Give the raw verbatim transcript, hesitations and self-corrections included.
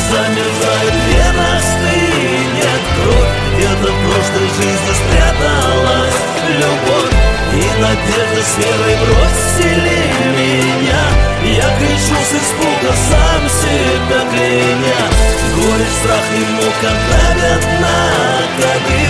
замерзает в венах, стынет кровь. Где-то в прошлой жизни спряталась любовь, и надежда с верой бросили меня. Я кричу с испуга, сам себя кляня. Горе, страх и мука давят на годы.